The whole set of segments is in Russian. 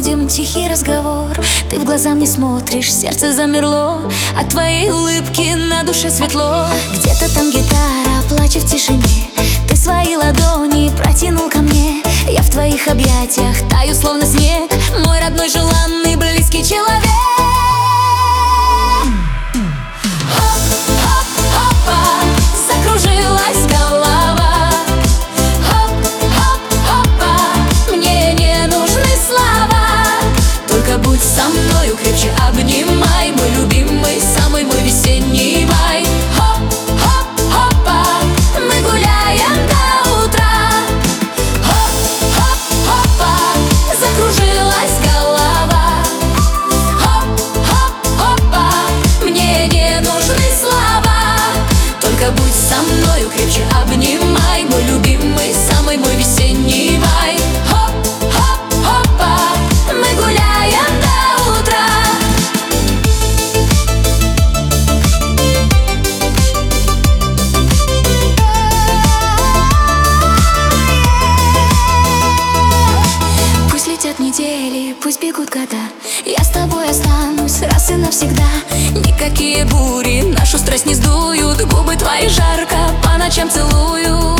заводим тихий разговор. Ты в глаза мне смотришь, сердце замерло. От твоей улыбки на душе светло. Где-то там гитара плачет в тишине. Ты свои ладони протянул ко мне. Я в твоих объятиях таю, словно снег. Мой родной, желанный, близкий человек. Закружилась голова. Хоп-хоп-хопа, мне не нужны слова. Только будь со мною, крепче обнимай. Мой любимый, самый мой весенний май. Хоп-хоп-хопа, мы гуляем до утра. Хоп-хоп-хопа, закружилась голова. Хоп-хоп-хопа, мне не нужны слова. Только будь со мною, крепче обнимай. Мой любимый, самый мой весенний май. Хоп-хоп-хопа, мы гуляем до утра. Пусть летят недели, пусть бегут года, я с тобой останусь раз и навсегда. Никакие бури нашу страсть не сдуют. Губы твои жарко по ночам целую.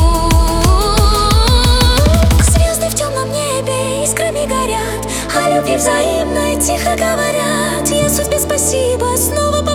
Звезды в темном небе искрами горят, о любви взаимной тихо говорят. Я судьбе спасибо снова